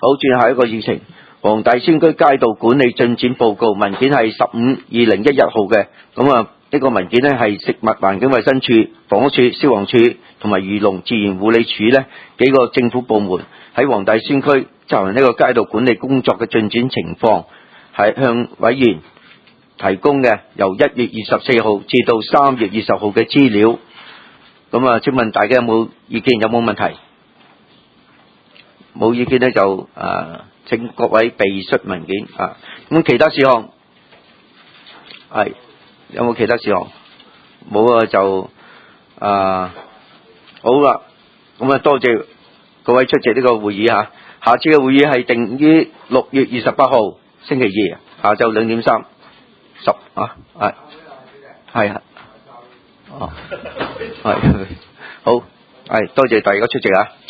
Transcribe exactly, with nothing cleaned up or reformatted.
好，轉下一個議程。黃大仙區街道管理進展報告文件係十五二零一一號嘅，咁啊呢個文件呢係食物環境衛生署、房屋署、消防處同埋漁農自然護理署呢幾個政府部門喺黃大仙區執行呢個街道管理工作嘅進展情況，係向委員提供嘅由一月二十四號至到三月二十號嘅資料。咁啊，請問大家有冇意見？有冇問題？冇意見呢，就誒請各位備出文件啊。咁其他事項係有冇其他事項？冇啊，就啊好啦。咁啊，多謝各位出席呢個會議嚇。下次嘅會議係定於六月二十八號星期二下晝兩點三十啊，係係啊，哦係好係多謝大家出席啊。